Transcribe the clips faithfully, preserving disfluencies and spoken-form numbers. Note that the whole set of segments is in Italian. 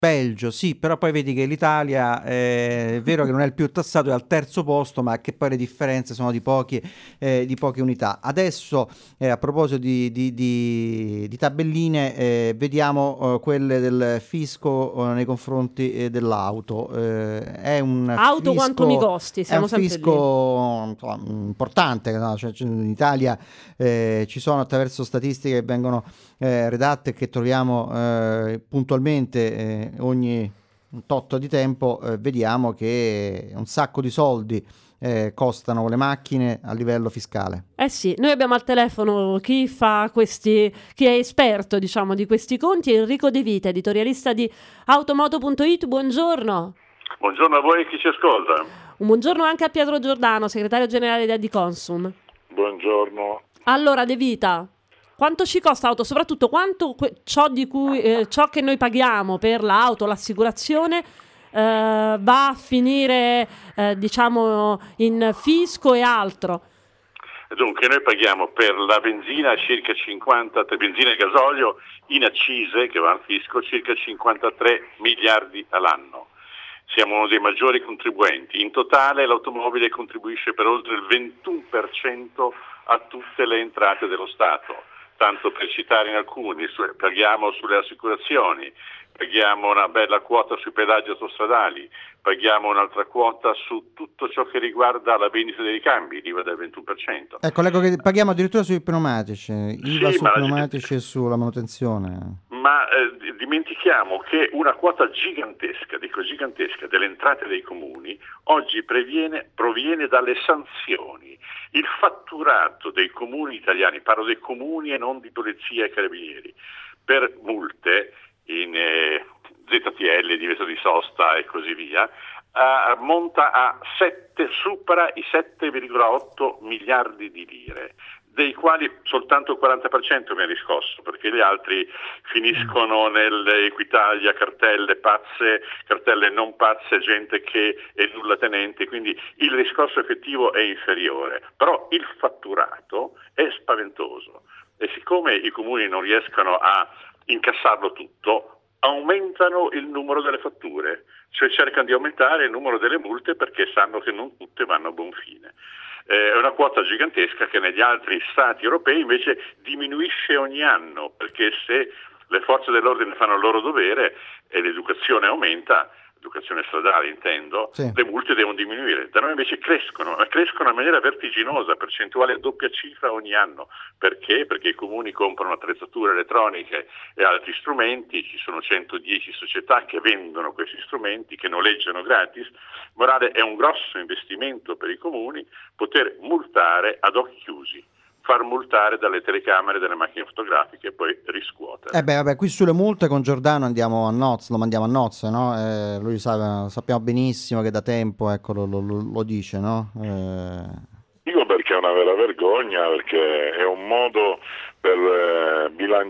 Belgio, sì, però poi vedi che l'Italia eh, è vero che non è il più tassato, è al terzo posto, ma che poi le differenze sono di, pochi, eh, di poche unità. Adesso, eh, a proposito di, di, di, di tabelline, eh, vediamo eh, quelle del fisco eh, nei confronti eh, dell'auto. Eh, è un Auto quanto mi fisco, costi, è siamo un sempre fisco insomma, importante, no? Cioè, in Italia eh, ci sono attraverso statistiche che vengono eh, redatte che troviamo eh, puntualmente eh, ogni un tot di tempo, eh, vediamo che un sacco di soldi eh, costano le macchine a livello fiscale. Eh sì, noi abbiamo al telefono chi fa questi, chi è esperto, diciamo, di questi conti, Enrico De Vita, editorialista di automoto punto it. Buongiorno. Buongiorno a voi e chi ci ascolta. Un buongiorno anche a Pietro Giordano, segretario generale di Adiconsum. Buongiorno. Allora, De Vita, quanto ci costa l'auto? Soprattutto quanto que- ciò, di cui, eh, ciò che noi paghiamo per l'auto, l'assicurazione, eh, va a finire, eh, diciamo, in fisco e altro? Dunque, noi paghiamo per la benzina circa cinquanta, benzina e gasolio in accise che va al fisco circa cinquantatré miliardi all'anno. Siamo uno dei maggiori contribuenti. In totale l'automobile contribuisce per oltre il ventuno per cento a tutte le entrate dello Stato. Tanto per citare in alcuni, su, paghiamo sulle assicurazioni, paghiamo una bella quota sui pedaggi autostradali, paghiamo un'altra quota su tutto ciò che riguarda la vendita dei ricambi, l'I V A del ventuno per cento. Ecco, leggo che paghiamo addirittura sui pneumatici, I V A Sì, sui ma pneumatici e sulla manutenzione. Ma eh, dimentichiamo che una quota gigantesca, dico gigantesca, delle entrate dei comuni oggi previene, proviene dalle sanzioni. Il fatturato dei comuni italiani, parlo dei comuni e non di polizia e carabinieri, per multe in eh, Z T L, divieto di sosta e così via, eh, monta a sette, supera i sette virgola otto miliardi di lire, dei quali soltanto il quaranta per cento viene riscosso, perché gli altri finiscono nell'Equitalia, cartelle pazze, cartelle non pazze, gente che è nulla tenente, quindi il riscosso effettivo è inferiore, però il fatturato è spaventoso e siccome i comuni non riescono a incassarlo tutto, aumentano il numero delle fatture, cioè cercano di aumentare il numero delle multe perché sanno che non tutte vanno a buon fine. È una quota gigantesca che negli altri stati europei invece diminuisce ogni anno, perché se le forze dell'ordine fanno il loro dovere e l'educazione aumenta, educazione stradale intendo, sì, le multe devono diminuire. Da noi invece crescono, ma crescono in maniera vertiginosa, percentuale a doppia cifra ogni anno. Perché? Perché i comuni comprano attrezzature elettroniche e altri strumenti, ci sono centodieci società che vendono questi strumenti, che noleggiano gratis. Morale, è un grosso investimento per i comuni poter multare ad occhi chiusi, far multare dalle telecamere delle macchine fotografiche e poi riscuotere. Eh beh, vabbè, qui sulle multe con Giordano andiamo a nozze, lo mandiamo a nozze, no? Eh, lui sa, sappiamo benissimo che da tempo, ecco, lo, lo, lo dice, no? Eh... Dico perché è una vera vergogna, perché è un modo per eh,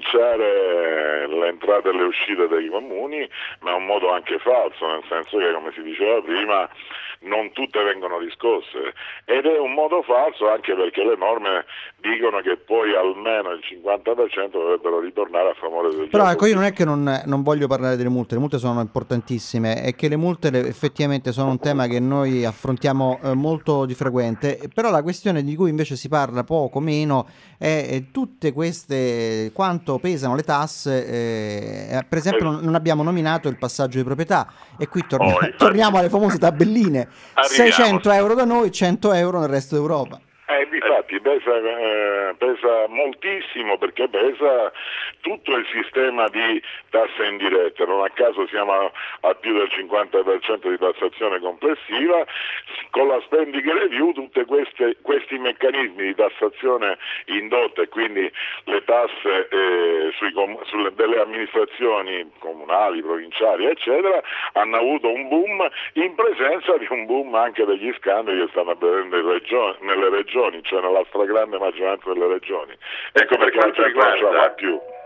bilanciare le entrate e le uscite dei comuni, ma è un modo anche falso, nel senso che, come si diceva prima, non tutte vengono riscosse, ed è un modo falso anche perché le norme dicono che poi almeno il cinquanta per cento dovrebbero ritornare a favore del Però gioco. ecco, io non è che non, non voglio parlare delle multe, le multe sono importantissime, è che le multe le, effettivamente sono un tema che noi affrontiamo eh, molto di frequente, però la questione di cui invece si parla poco meno è, è tutte queste, quanto pesano le tasse, eh, per esempio non, non abbiamo nominato il passaggio di proprietà e qui torni- oh, torniamo alle famose tabelline, seicento euro da noi, cento euro nel resto d'Europa. Eh, difatti pesa, eh, pesa moltissimo, perché pesa tutto il sistema di tasse indirette, non a caso siamo a, a più del cinquanta per cento di tassazione complessiva. Con la spending review tutti questi meccanismi di tassazione indotta, e quindi le tasse eh, sui com- sulle, delle amministrazioni comunali, provinciali eccetera, hanno avuto un boom in presenza di un boom anche degli scandali che stanno avvenendo in regioni, nelle regioni, cioè nella stragrande maggioranza delle regioni. Ecco perché la gente non ce la fa più.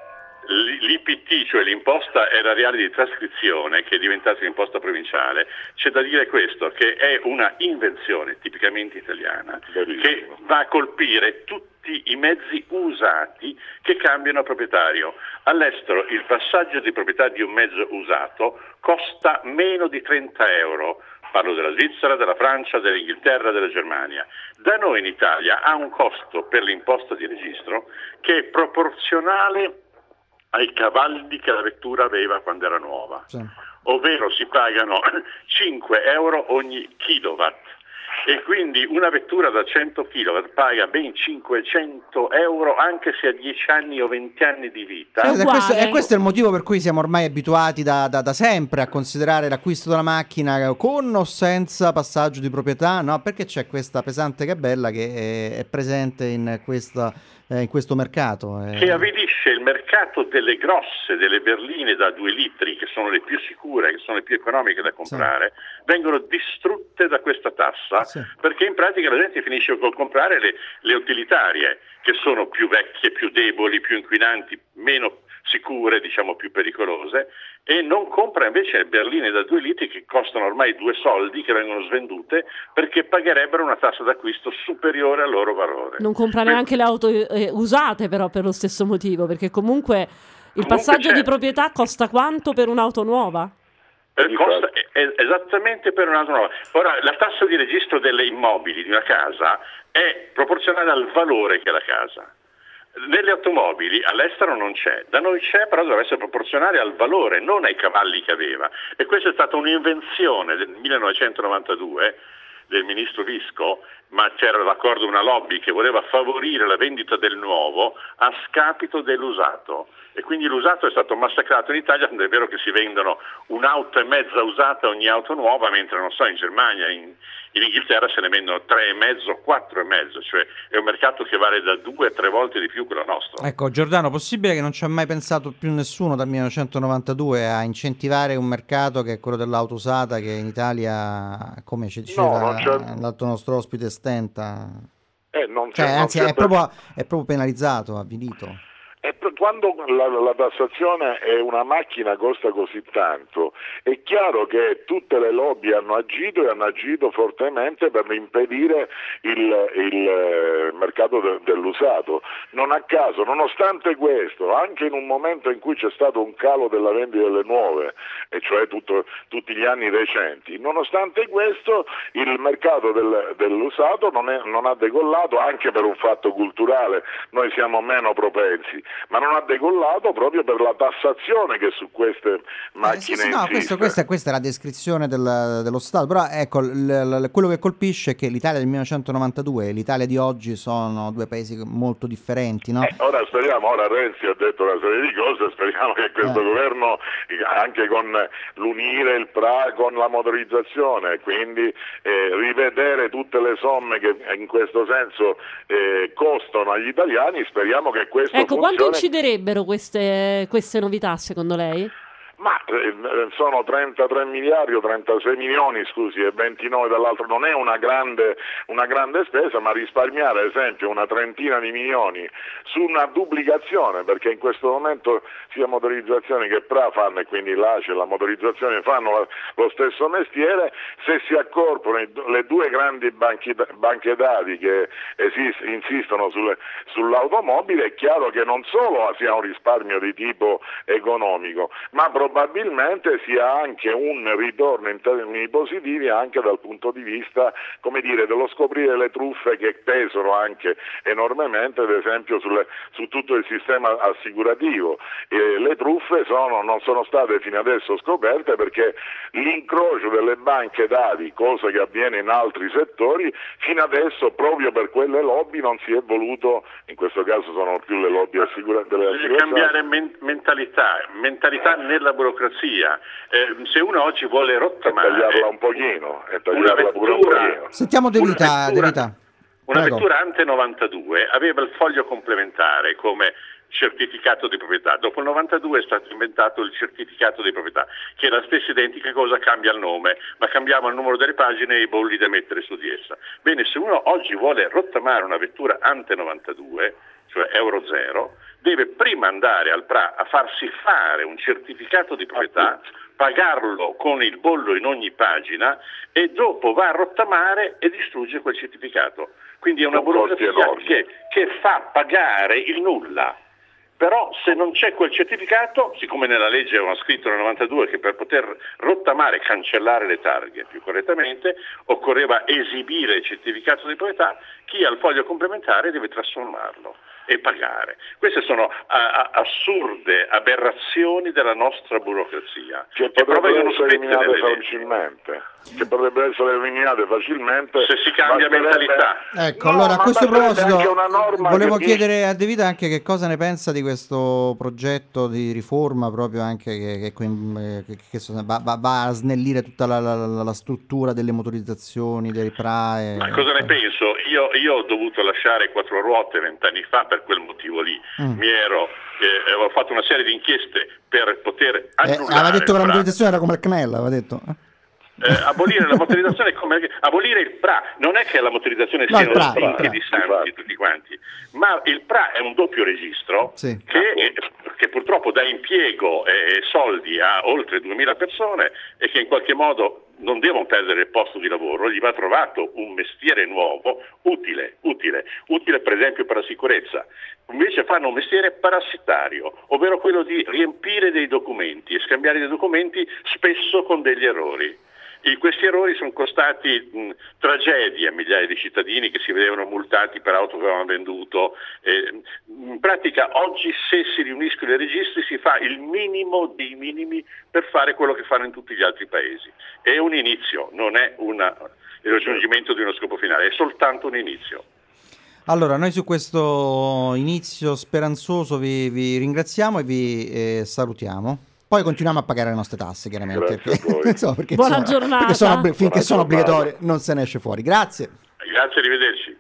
l'I P T, cioè l'imposta erariale di trascrizione, che è diventata l'imposta provinciale, c'è da dire questo, che è una invenzione tipicamente italiana, che va a colpire tutti i mezzi usati che cambiano proprietario. All'estero il passaggio di proprietà di un mezzo usato costa meno di trenta euro. Parlo della Svizzera, della Francia, dell'Inghilterra, della Germania. Da noi in Italia ha un costo per l'imposta di registro che è proporzionale ai cavalli che la vettura aveva quando era nuova. Sì. Ovvero si pagano cinque euro ogni kilowatt. E quindi una vettura da cento chilowatt paga ben cinquecento euro anche se ha dieci anni o venti anni di vita. Sì, e, questo, e questo è il motivo per cui siamo ormai abituati da, da, da sempre a considerare l'acquisto della macchina con o senza passaggio di proprietà, no? Perché c'è questa pesante gabella che è, è presente in, questa, eh, in questo mercato. Eh. Che avvilisce il mercato delle grosse, delle berline da due litri, che sono le più sicure, che sono le più economiche da comprare, sì. vengono distrutte da questa tassa. Sì. Perché in pratica la gente finisce col comprare le, le utilitarie, che sono più vecchie, più deboli, più inquinanti, meno sicure, diciamo più pericolose, e non compra invece berline da due litri che costano ormai due soldi, che vengono svendute perché pagherebbero una tassa d'acquisto superiore al loro valore. Non compra neanche le auto eh, usate però per lo stesso motivo, perché comunque il comunque passaggio c'è. di proprietà costa quanto per un'auto nuova? Eh, costa esattamente per un'auto nuova. Ora, la tassa di registro delle immobili di una casa è proporzionale al valore che ha la casa. Nelle automobili all'estero non c'è, da noi c'è, però deve essere proporzionale al valore, non ai cavalli che aveva. E questa è stata un'invenzione del millenovecentonovantadue del ministro Visco, ma c'era d'accordo una lobby che voleva favorire la vendita del nuovo a scapito dell'usato. E quindi l'usato è stato massacrato in Italia, tanto è vero che si vendono un'auto e mezza usata ogni auto nuova, mentre non so, in Germania, in, in Inghilterra se ne vendono tre e mezzo, quattro e mezzo, cioè è un mercato che vale da due a tre volte di più che il nostro. Ecco, Giordano, possibile che non ci ha mai pensato più nessuno dal millenovecentonovantadue a incentivare un mercato che è quello dell'auto usata, che in Italia, come ci diceva no, l'altro nostro ospite, stenta? Eh, non cioè, c'è, anzi, non è, proprio, è proprio penalizzato, avvilito. Quando la, la tassazione è una macchina costa così tanto, è chiaro che tutte le lobby hanno agito e hanno agito fortemente per impedire il, il mercato de, dell'usato. Non a caso, nonostante questo, anche in un momento in cui c'è stato un calo della vendita delle nuove, e cioè tutto, tutti gli anni recenti, nonostante questo il mercato del, dell'usato non, è, non ha decollato, anche per un fatto culturale, noi siamo meno propensi, ma non ha decollato proprio per la tassazione che su queste macchine eh, sì, sì, no, questo, questa, questa è la descrizione del, dello Stato, però ecco, l, l, quello che colpisce è che l'Italia del millenovecentonovantadue e l'Italia di oggi sono due paesi molto differenti, no? Eh, ora speriamo, ora Renzi ha detto una serie di cose, speriamo che questo eh. governo, anche con l'unire il P R A con la motorizzazione, quindi eh, rivedere tutte le somme che in questo senso eh, costano agli italiani, speriamo che questo ecco, funzioni. Quanto inciderebbero queste, queste novità secondo lei? Ma eh, sono trentatré miliardi o trentasei milioni, scusi, e ventinove dall'altro, non è una grande, una grande spesa, ma risparmiare ad esempio una trentina di milioni su una duplicazione, perché in questo momento sia motorizzazioni che P R A fanno, e quindi l'A C E e la motorizzazione fanno la, lo stesso mestiere, se si accorpano le due grandi banchi, banche dati che esist, insistono sulle, sull'automobile, è chiaro che non solo sia un risparmio di tipo economico, ma probabilmente sia anche un ritorno in termini positivi anche dal punto di vista, come dire, dello scoprire le truffe che pesano anche enormemente, ad esempio sulle, su tutto il sistema assicurativo. E le truffe sono, non sono state fino adesso scoperte perché l'incrocio delle banche dati, cosa che avviene in altri settori, fino adesso proprio per quelle lobby non si è voluto, in questo caso sono più le lobby assicurative. Bisogna cambiare men- mentalità, mentalità nella burocrazia. Eh, se uno oggi vuole rottamare, e tagliarla un pochino, e tagliarla vettura, pure un pochino. Sentiamo De Vita. Una vettura, una vettura ante novantadue aveva il foglio complementare come certificato di proprietà. Dopo il novantadue è stato inventato il certificato di proprietà, che è la stessa identica cosa, cambia il nome, ma cambiamo il numero delle pagine e i bolli da mettere su di essa. Bene, se uno oggi vuole rottamare una vettura ante novantadue, cioè Euro zero, deve prima andare al P R A a farsi fare un certificato di proprietà, pagarlo con il bollo in ogni pagina e dopo va a rottamare e distrugge quel certificato. Quindi è una burocrazia che, che fa pagare il nulla. Però se non c'è quel certificato, siccome nella legge avevano scritto nel novantadue che per poter rottamare, cancellare le targhe più correttamente, occorreva esibire il certificato di proprietà, chi ha il foglio complementare deve trasformarlo e pagare. Queste sono a, a, assurde aberrazioni della nostra burocrazia che potrebbero essere eliminate facilmente che potrebbero essere eliminate facilmente se si cambia mentalità. Ecco, no, allora a questo proposito volevo che chiedere dice... a De Vita anche che cosa ne pensa di questo progetto di riforma proprio anche che, che, che, che va, va, va a snellire tutta la, la, la struttura delle motorizzazioni, dei P R A. E... Ma cosa ne penso? Io, io ho dovuto lasciare quattro ruote vent'anni fa per quel motivo lì. Mm. Mi ero, eh, ho fatto una serie di inchieste per poter annullare. Eh, aveva detto che la motorizzazione era come il C N E L, aveva detto. Eh, abolire la motorizzazione come abolire il P R A, non è che la motorizzazione no, siano stinchi di santi tutti quanti, ma il P R A è un doppio registro sì. che, che purtroppo dà impiego e soldi a oltre duemila persone e che in qualche modo non devono perdere il posto di lavoro, gli va trovato un mestiere nuovo, utile, utile, utile per esempio per la sicurezza. Invece fanno un mestiere parassitario, ovvero quello di riempire dei documenti e scambiare dei documenti spesso con degli errori. E questi errori sono costati mh, tragedie a migliaia di cittadini che si vedevano multati per auto che avevano venduto. Eh, in pratica oggi se si riuniscono i registri si fa il minimo dei minimi per fare quello che fanno in tutti gli altri paesi. È un inizio, non è una, il raggiungimento di uno scopo finale, è soltanto un inizio. Allora, noi su questo inizio speranzoso vi, vi ringraziamo e vi eh, salutiamo. Poi continuiamo a pagare le nostre tasse, chiaramente. Perché, insomma, perché Buona sono, giornata. Perché sono, finché Buona sono giornata. obbligatorie non se ne esce fuori. Grazie. Grazie, arrivederci.